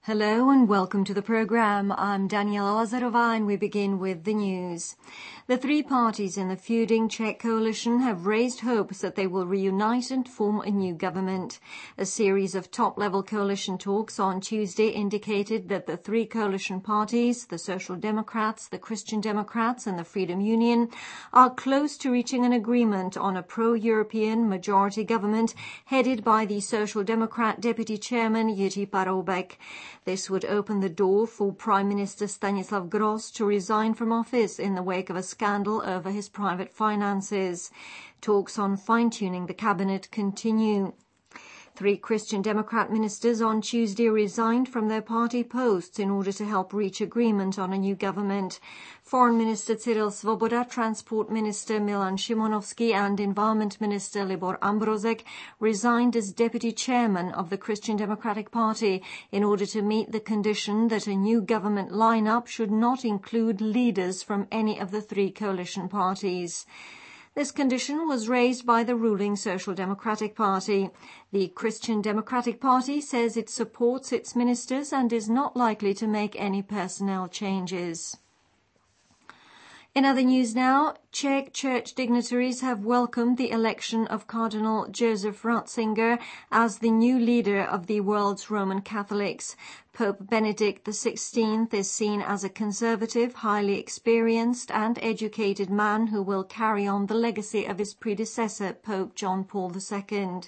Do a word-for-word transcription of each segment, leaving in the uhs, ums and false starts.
Hello and welcome to the program. I'm Daniela Lazarova and we begin with the news. The three parties in the feuding Czech coalition have raised hopes that they will reunite and form a new government. A series of top-level coalition talks on Tuesday indicated that the three coalition parties, the Social Democrats, the Christian Democrats and the Freedom Union, are close to reaching an agreement on a pro-European majority government headed by the Social Democrat Deputy Chairman Jiří Paroubek. This would open the door for Prime Minister Stanislav Gross to resign from office in the wake of a scandal over his private finances. Talks on fine-tuning the cabinet continue. Three Christian Democrat ministers on Tuesday resigned from their party posts in order to help reach agreement on a new government. Foreign Minister Cyril Svoboda, Transport Minister Milan Šimonovský and Environment Minister Libor Ambrozek resigned as Deputy Chairman of the Christian Democratic Party in order to meet the condition that a new government lineup should not include leaders from any of the three coalition parties. This condition was raised by the ruling Social Democratic Party. The Christian Democratic Party says it supports its ministers and is not likely to make any personnel changes. In other news now, Czech church dignitaries have welcomed the election of Cardinal Josef Ratzinger as the new leader of the world's Roman Catholics. Pope Benedict the sixteenth is seen as a conservative, highly experienced and educated man who will carry on the legacy of his predecessor, Pope John Paul the Second.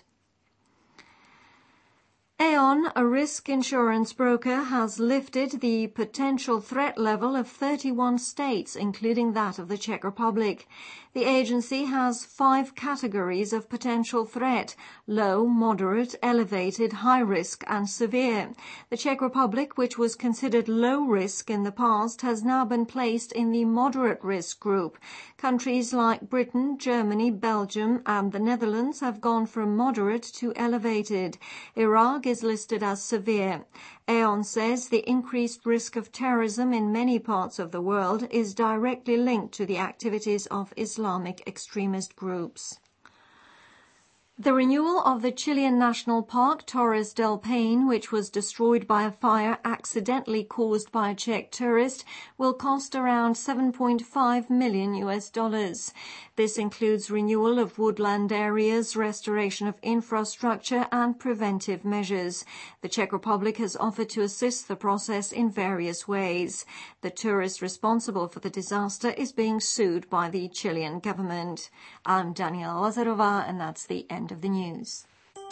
Aon, a risk insurance broker, has lifted the potential threat level of thirty-one states, including that of the Czech Republic. The agency has five categories of potential threat: low, moderate, elevated, high risk and severe. The Czech Republic, which was considered low risk in the past, has now been placed in the moderate risk group. Countries like Britain, Germany, Belgium and the Netherlands have gone from moderate to elevated. Iraq is listed as severe. Aon says the increased risk of terrorism in many parts of the world is directly linked to the activities of Islamic extremist groups. The renewal of the Chilean national park Torres del Paine, which was destroyed by a fire accidentally caused by a Czech tourist, will cost around seven point five million U S dollars. This includes renewal of woodland areas, restoration of infrastructure and preventive measures. The Czech Republic has offered to assist the process in various ways. The tourist responsible for the disaster is being sued by the Chilean government. I'm Daniela Lazarova and that's the end of the news.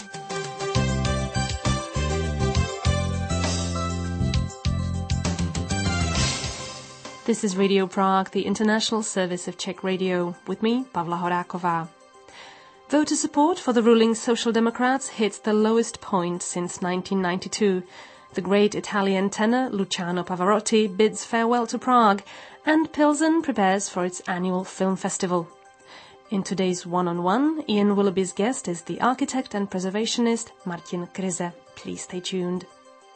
This is Radio Prague, the international service of Czech radio. With me, Pavla Horáková. Voter support for the ruling Social Democrats hit the lowest point since nineteen ninety-two. The great Italian tenor Luciano Pavarotti bids farewell to Prague, and Pilsen prepares for its annual film festival. In today's one-on-one, Ian Willoughby's guest is the architect and preservationist Martin Kryze. Please stay tuned.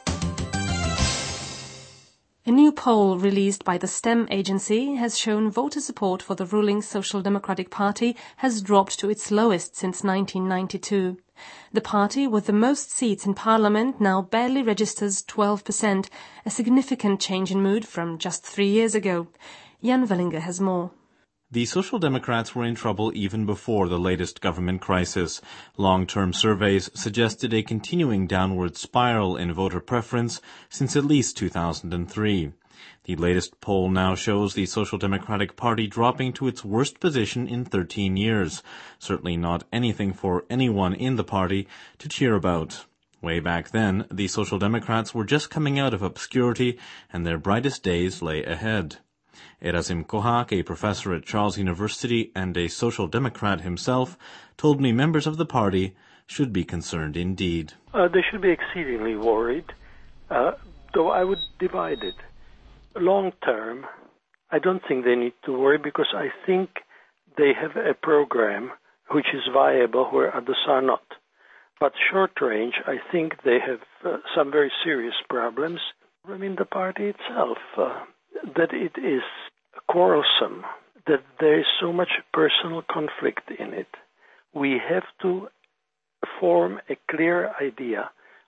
A new poll released by the STEM agency has shown voter support for the ruling Social Democratic Party has dropped to its lowest since nineteen ninety-two. The party with the most seats in parliament now barely registers twelve percent, a significant change in mood from just three years ago. Jan Wellinger has more. The Social Democrats were in trouble even before the latest government crisis. Long-term surveys suggested a continuing downward spiral in voter preference since at least two thousand three. The latest poll now shows the Social Democratic Party dropping to its worst position in thirteen years. Certainly not anything for anyone in the party to cheer about. Way back then, the Social Democrats were just coming out of obscurity, and their brightest days lay ahead. Erasim Kohak, a professor at Charles University and a Social Democrat himself, told me members of the party should be concerned indeed. Uh, they should be exceedingly worried, uh, though I would divide it. Long term, I don't think they need to worry because I think they have a program which is viable where others are not. But short range, I think they have uh, some very serious problems. I mean, the party itself, uh, that it is quarrelsome, that there is so much personal conflict in it. We have to form a clear idea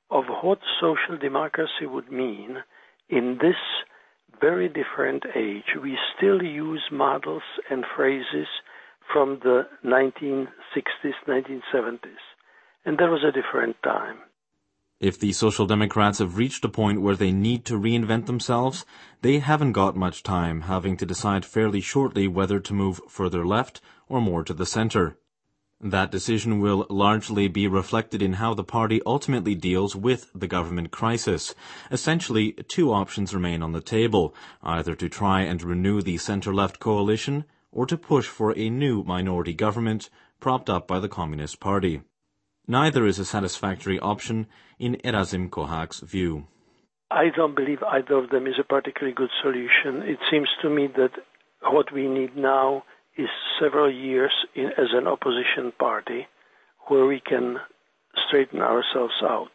of what social democracy would mean in this very different age. We still use models and phrases from the nineteen sixties, nineteen seventies, and that was a different time. If the Social Democrats have reached a point where they need to reinvent themselves, they haven't got much time, having to decide fairly shortly whether to move further left or more to the center. That decision will largely be reflected in how the party ultimately deals with the government crisis. Essentially, two options remain on the table, either to try and renew the center-left coalition or to push for a new minority government propped up by the Communist Party. Neither is a satisfactory option in Erazim Kohak's view. I don't believe either of them is a particularly good solution. It seems to me that what we need now is several years in, as an opposition party where we can straighten ourselves out.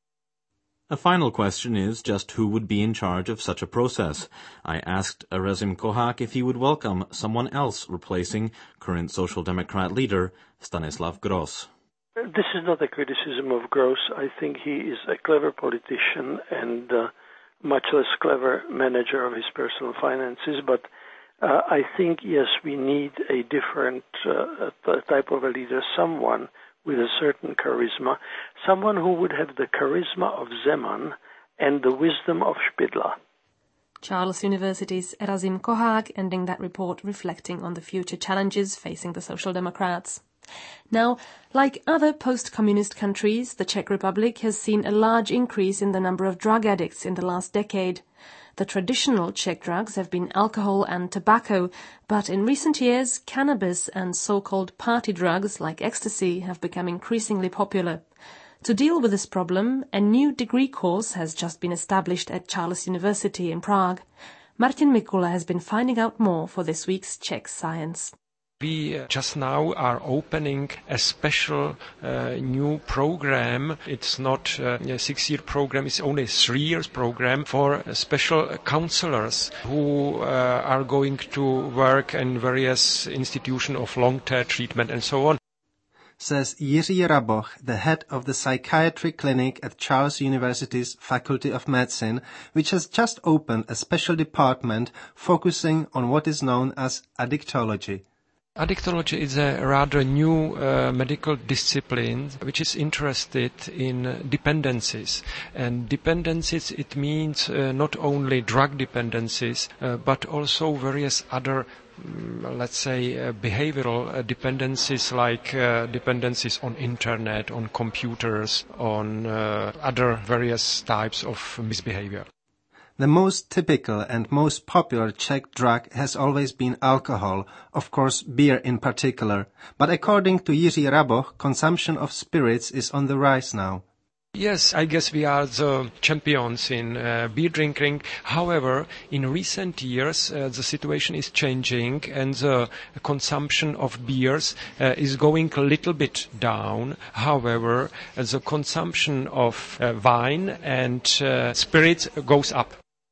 A final question is just who would be in charge of such a process. I asked Erazim Kohak if he would welcome someone else replacing current Social Democrat leader Stanislav Gross. This is not a criticism of Gross. I think he is a clever politician and uh, much less clever manager of his personal finances, but uh, I think, yes, we need a different uh, type of a leader, someone with a certain charisma, someone who would have the charisma of Zeman and the wisdom of Spidla. Charles University's Erazim Kohak ending that report reflecting on the future challenges facing the Social Democrats. Now, like other post-communist countries, the Czech Republic has seen a large increase in the number of drug addicts in the last decade. The traditional Czech drugs have been alcohol and tobacco, but in recent years, cannabis and so-called party drugs like ecstasy have become increasingly popular. To deal with this problem, a new degree course has just been established at Charles University in Prague. Martin Mikula has been finding out more for this week's Czech Science. We just now are opening a special uh, new program. It's not uh, a six-year program, it's only a three-year program for special counselors who uh, are going to work in various institutions of long-term treatment and so on. Says Jiří Raboch, the head of the psychiatry clinic at Charles University's Faculty of Medicine, which has just opened a special department focusing on what is known as addictology. Addictology is a rather new uh, medical discipline which is interested in uh, dependencies. And dependencies, it means uh, not only drug dependencies, uh, but also various other, um, let's say, uh, behavioral uh, dependencies like uh, dependencies on internet, on computers, on uh, other various types of misbehavior. The most typical and most popular Czech drug has always been alcohol, of course beer in particular. But according to Jiří Raboch, consumption of spirits is on the rise now. Yes, I guess we are the champions in uh, beer drinking. However, in recent years, uh, the situation is changing and the consumption of beers uh, is going a little bit down. However, uh, the consumption of uh, wine and uh, spirits goes up.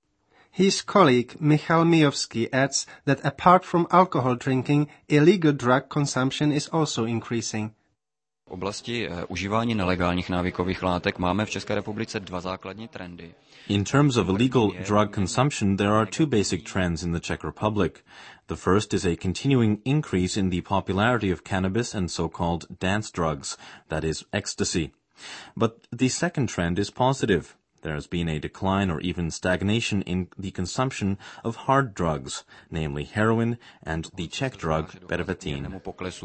His colleague Michal Mijovský adds that apart from alcohol drinking, illegal drug consumption is also increasing. V oblasti užívání nelegálních návykových látek máme v České republice dva základní trendy. In terms of illegal drug consumption, there are two basic trends in the Czech Republic. The first is a continuing increase in the popularity of cannabis and so-called dance drugs, that is, ecstasy. But the second trend is positive. There has been a decline or even stagnation in the consumption of hard drugs, namely heroin and the Czech drug Pervitin.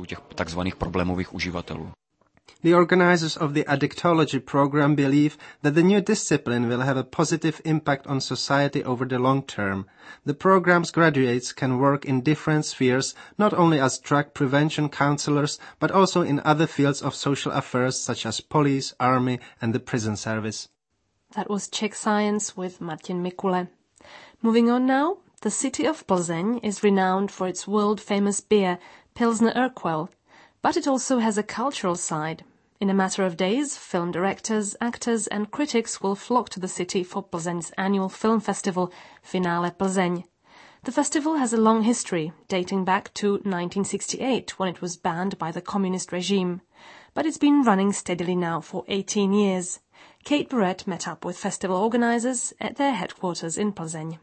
The organizers of the addictology program believe that the new discipline will have a positive impact on society over the long term. The program's graduates can work in different spheres, not only as drug prevention counselors, but also in other fields of social affairs such as police, army and the prison service. That was Czech Science with Martin Mikule. Moving on now, the city of Plzeň is renowned for its world-famous beer, Pilsner Urquell, but it also has a cultural side. In a matter of days, film directors, actors and critics will flock to the city for Plzeň's annual film festival, Finale Plzeň. The festival has a long history, dating back to nineteen sixty-eight, when it was banned by the communist regime. But it's been running steadily now for eighteen years. Kate Barrett met up with festival organisers at their headquarters in Plzeň.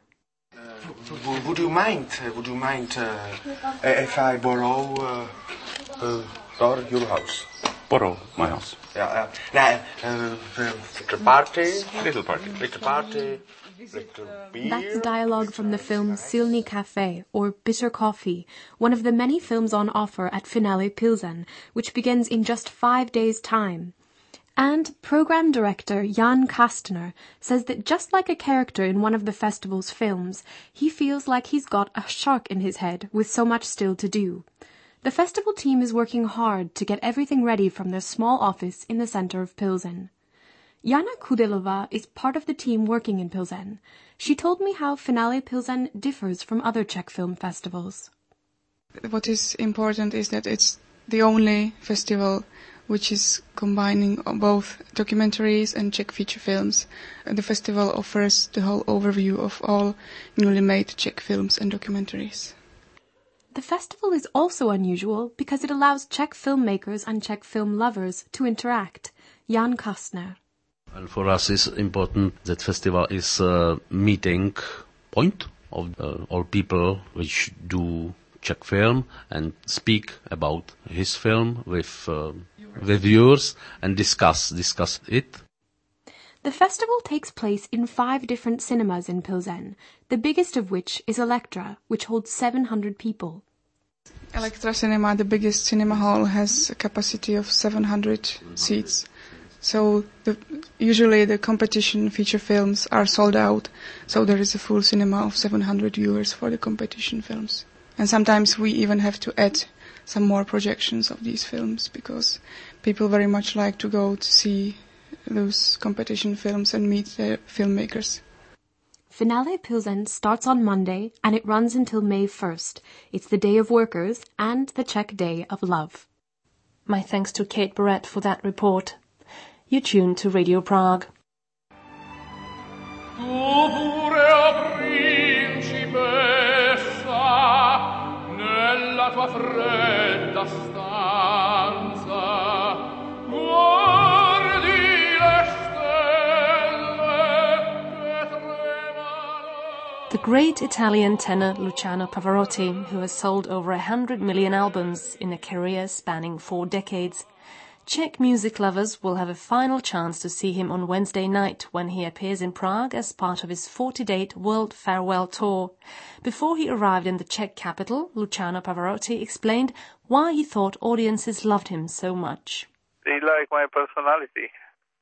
Uh, would you mind, uh, would you mind uh, if I borrow uh, uh, or your house? Borrow my house. Yeah, uh, nah, uh, uh, little party, little party, little party, little beer. That's a dialogue from the film Silný Café, or Bitter Coffee, one of the many films on offer at Finale Pilsen, which begins in just five days' time. And program director Jan Kastner says that just like a character in one of the festival's films, he feels like he's got a shark in his head with so much still to do. The festival team is working hard to get everything ready from their small office in the center of Pilsen. Jana Kudelova is part of the team working in Pilsen. She told me how Finale Pilsen differs from other Czech film festivals. What is important is that it's the only festival which is combining both documentaries and Czech feature films. The festival offers the whole overview of all newly made Czech films and documentaries. The festival is also unusual because it allows Czech filmmakers and Czech film lovers to interact. Jan Kastner. And for us it's important that festival is a meeting point of uh, all people which do Czech film and speak about his film with uh, with viewers and discuss discuss it. The festival takes place in five different cinemas in Pilsen, the biggest of which is Elektra, which holds seven hundred people. Elektra Cinema, the biggest cinema hall, has a capacity of seven hundred seats. So the, usually the competition feature films are sold out, so there is a full cinema of seven hundred viewers for the competition films. And sometimes we even have to add some more projections of these films because people very much like to go to see those competition films and meet the filmmakers. Finale Pilsen starts on Monday and it runs until May first. It's the Day of Workers and the Czech Day of Love. My thanks to Kate Barrett for that report. You tune to Radio Prague. The great Italian tenor Luciano Pavarotti, who has sold over a hundred million albums in a career spanning four decades. Czech music lovers will have a final chance to see him on Wednesday night when he appears in Prague as part of his forty-date World Farewell Tour. Before he arrived in the Czech capital, Luciano Pavarotti explained why he thought audiences loved him so much. They like my personality,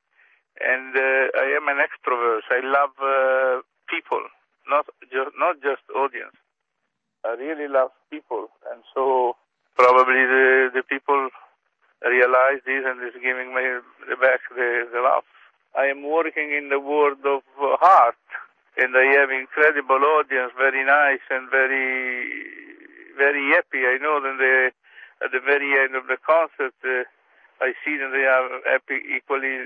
and uh, I am an extrovert. I love uh, people, not just not just audience. I really love people, and so probably the the people realize this and is giving me back the, the love. I am working in the world of uh, art, and I have incredible audience, very nice and very, very happy. I know that they, at the very end of the concert, uh, I see that they are happy equally,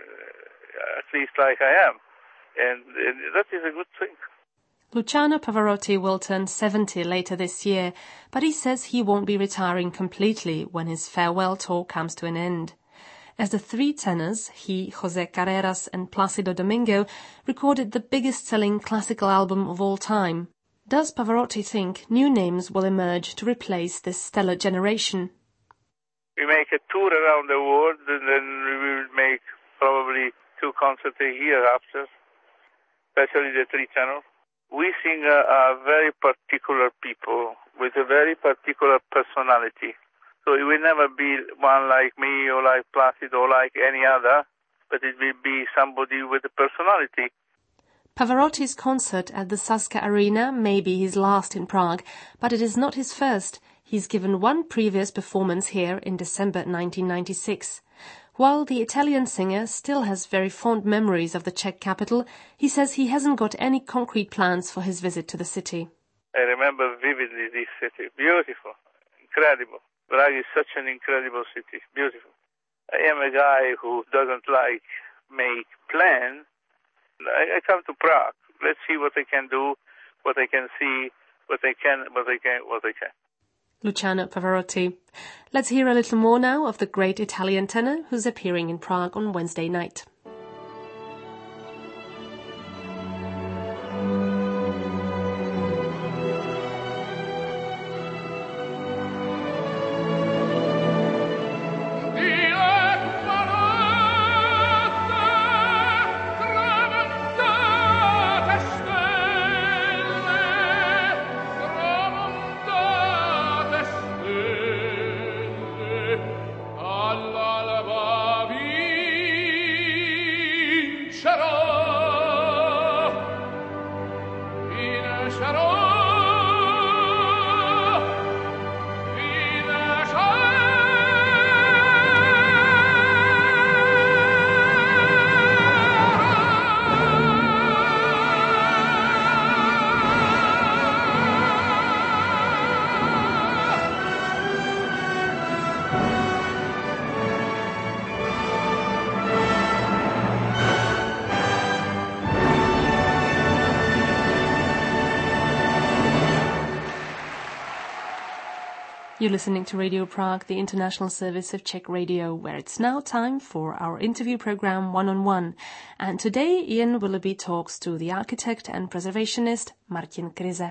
uh, at least like I am, and, and that is a good thing. Luciano Pavarotti will turn seventy later this year, but he says he won't be retiring completely when his farewell tour comes to an end. As the three tenors, he, José Carreras and Plácido Domingo, recorded the biggest-selling classical album of all time. Does Pavarotti think new names will emerge to replace this stellar generation? We make a tour around the world, and then we will make probably two concerts a year after, especially the three tenors. We sing a, a very particular people with a very particular personality. So it will never be one like me or like Plácido or like any other, but it will be somebody with a personality. Pavarotti's concert at the Sazka Arena may be his last in Prague, but it is not his first. He's given one previous performance here in December nineteen ninety-six. While the Italian singer still has very fond memories of the Czech capital, he says he hasn't got any concrete plans for his visit to the city. I remember vividly this city. Beautiful. Incredible. Prague is such an incredible city. Beautiful. I am a guy who doesn't like make plans. I, I come to Prague. Let's see what I can do, what I can see, what I can, what I can, what I can. Luciano Pavarotti. Let's hear a little more now of the great Italian tenor who's appearing in Prague on Wednesday night. You're listening to Radio Prague, the international service of Czech Radio, where it's now time for our interview program One-on-One. And today Ian Willoughby talks to the architect and preservationist Martin Kryse.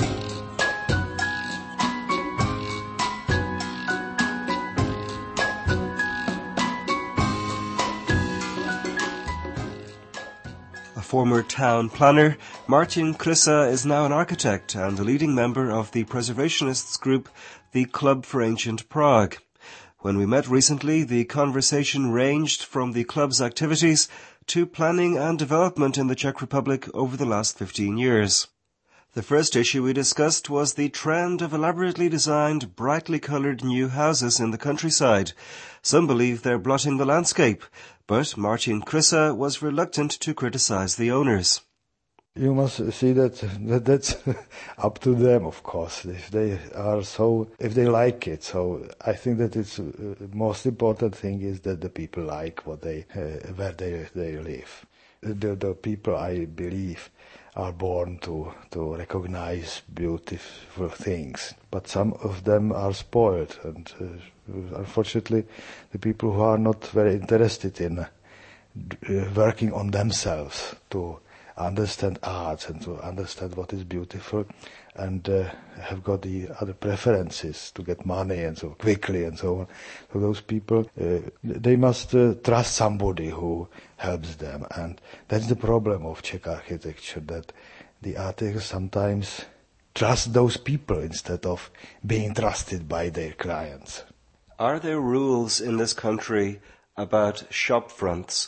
Former town planner, Martin Kryse is now an architect and a leading member of the preservationists group, the Club for Ancient Prague. When we met recently, the conversation ranged from the club's activities to planning and development in the Czech Republic over the last fifteen years. The first issue we discussed was the trend of elaborately designed, brightly coloured new houses in the countryside. Some believe they're blotting the landscape, but Martin Kryse was reluctant to criticize the owners. You must see that, that that's up to them, of course, if they are so, if they like it. So I think that it's uh, most important thing is that the people like what they, uh, where they they live. The, the people, I believe, are born to, to recognize beautiful things, but some of them are spoiled, and uh, unfortunately the people who are not very interested in uh, working on themselves to understand art and to understand what is beautiful, and uh, have got the other preferences to get money and so quickly and so on. So those people, uh, they must uh, trust somebody who helps them, and that's the problem of Czech architecture, that the architects sometimes trust those people instead of being trusted by their clients. Are there rules in this country about shop fronts?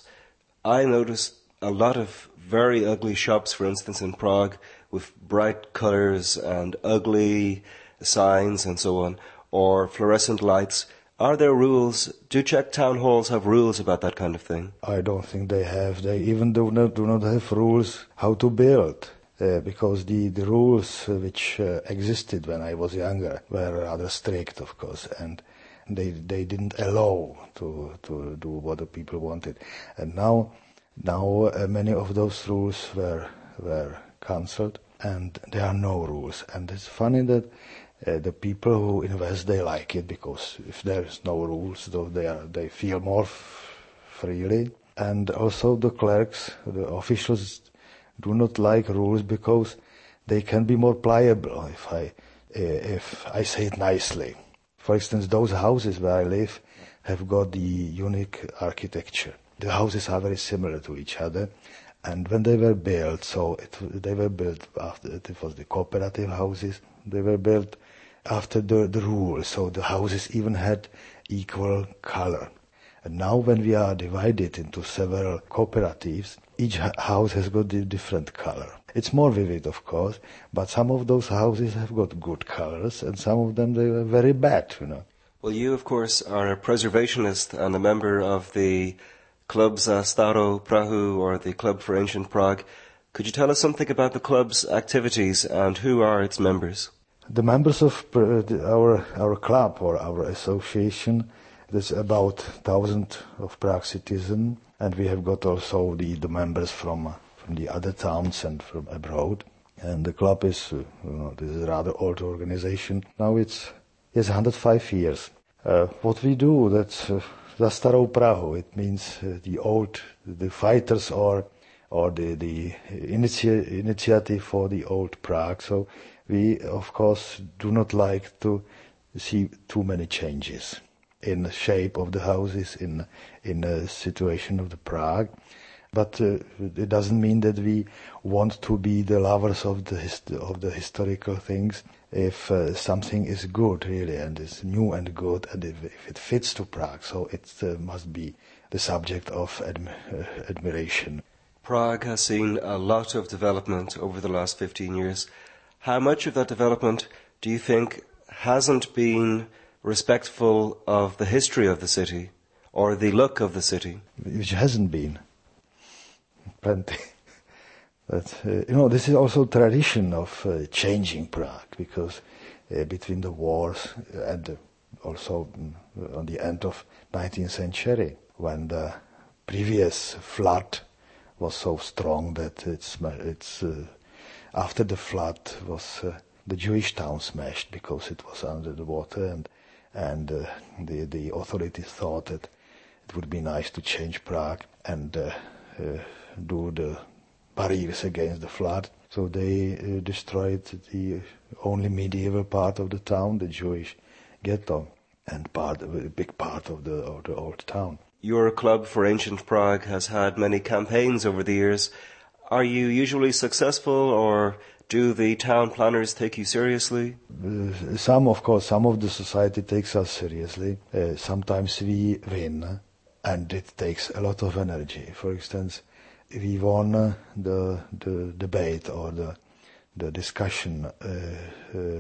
I noticed a lot of very ugly shops, for instance, in Prague, with bright colors and ugly signs and so on, or fluorescent lights. Are there rules? Do Czech town halls have rules about that kind of thing? I don't think they have. They even do not, do not have rules how to build, uh, because the, the rules which uh, existed when I was younger were rather strict, of course, and they they didn't allow to to do what the people wanted. And now now uh, many of those rules were were cancelled, and there are no rules. And it's funny that uh, the people who invest, they like it, because if there's no rules, though, they are they feel more f- freely. And also the clerks, the officials, do not like rules because they can be more pliable. If I uh, if I say it nicely, for instance, those houses where I live have got the unique architecture. The houses are very similar to each other. And when they were built, so it, they were built after, it was the cooperative houses, they were built after the, the rules, so the houses even had equal color. And now when we are divided into several cooperatives, each house has got a different color. It's more vivid, of course, but some of those houses have got good colors, and some of them, they were very bad, you know. Well, you, of course, are a preservationist and a member of the Club za Starou Prahu, or the Club for Ancient Prague. Could you tell us something about the club's activities and who are its members? The members of our our club or our association, there's about thousand of Prague citizens, and we have got also the, the members from from the other towns and from abroad. And the club is, uh, you know, this is a rather old organization. Now it's it's one hundred five years. Uh, what we do, that's uh, Za Starou Prahu. It means uh, the old, the fighters or or the the initia- initiative for the old Prague. So we, of course, do not like to see too many changes in the shape of the houses, in in the situation of the Prague. But uh, it doesn't mean that we want to be the lovers of the hist- of the historical things. If uh, something is good, really, and is new and good, and if, if it fits to Prague, so it uh, must be the subject of admi- uh, admiration. Prague has seen a lot of development over the last fifteen years. How much of that development do you think hasn't been respectful of the history of the city, or the look of the city? Which hasn't been. Plenty. But, uh, you know, this is also tradition of uh, changing Prague, because uh, between the wars and uh, also uh, on the end of nineteenth century, when the previous flood was so strong that it's, it's uh, after the flood was uh, the Jewish town smashed because it was under the water, and and uh, the the authorities thought that it would be nice to change Prague and uh, uh, do the barriers against the flood. So they uh, destroyed the only medieval part of the town, the Jewish ghetto, and part of a big part of the of the old town. Your Club for Ancient Prague has had many campaigns over the years. Are you usually successful, or do the town planners take you seriously? Uh, some, of course, some of the society takes us seriously. Uh, sometimes we win, and it takes a lot of energy. For instance, we won uh, the the debate or the the discussion uh, uh,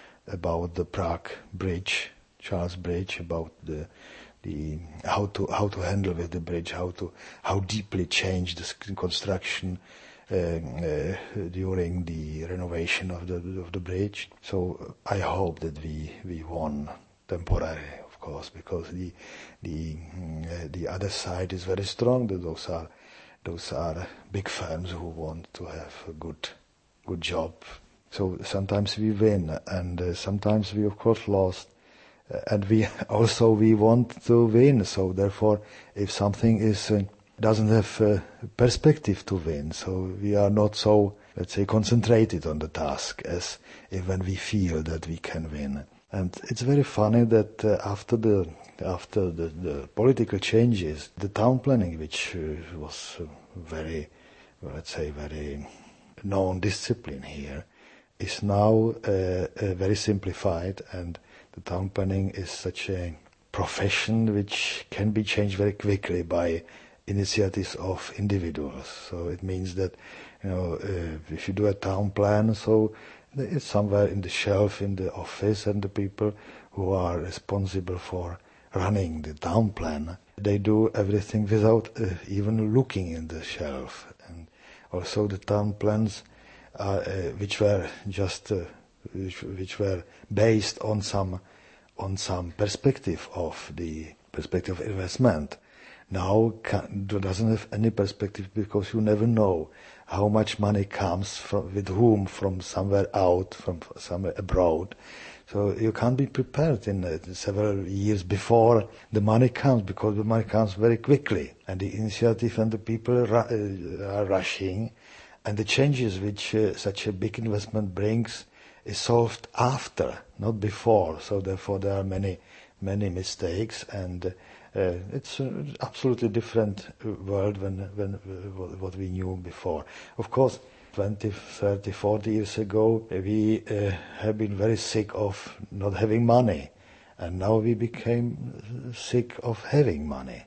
about the Prague Bridge, Charles Bridge, about the the how to how to handle with the bridge, how to how deeply change the construction uh, uh, during the renovation of the of the bridge. So I hope that we we won temporarily, of course, because the the uh, the other side is very strong. That those are those are big firms who want to have a good good job. So sometimes we win, and uh, sometimes we of course lost. Uh, and we also we want to win. So therefore, if something is uh, doesn't have uh, perspective to win, so we are not so, let's say, concentrated on the task as if when we feel that we can win. And it's very funny that uh, after the after the, the political changes, the town planning, which uh, was uh, very, well, let's say, very known discipline here, is now uh, uh, very simplified, and the town planning is such a profession which can be changed very quickly by initiatives of individuals. So it means that, you know, uh, if you do a town plan, so it's somewhere in the shelf in the office, and the people who are responsible for running the town plan, they do everything without uh, even looking in the shelf. And also the town plans, are, uh, which were just uh, Which, which were based on some on some perspective of the perspective of investment, now can, doesn't have any perspective, because you never know how much money comes from with whom from somewhere out, from somewhere abroad. So you can't be prepared in uh, several years before the money comes, because the money comes very quickly, and the initiative and the people are, uh, are rushing, and the changes which uh, such a big investment brings is solved after, not before. So therefore there are many, many mistakes, and uh, it's an absolutely different world when, when uh, what we knew before. Of course, twenty, thirty, forty years ago, we uh, have been very sick of not having money, and now we became sick of having money.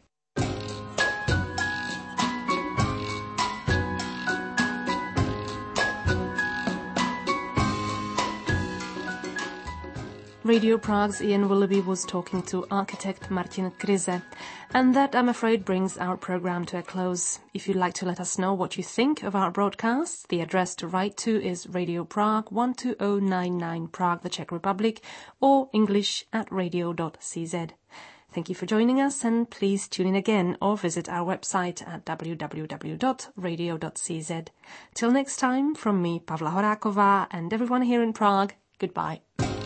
Radio Prague's Ian Willoughby was talking to architect Martin Kryse. And that, I'm afraid, brings our program to a close. If you'd like to let us know what you think of our broadcasts, the address to write to is Radio Prague, one two zero nine nine Prague, the Czech Republic, or English at radio dot c z. Thank you for joining us, and please tune in again or visit our website at w w w dot radio dot c z. Till next time, from me, Pavla Horáková, and everyone here in Prague, goodbye.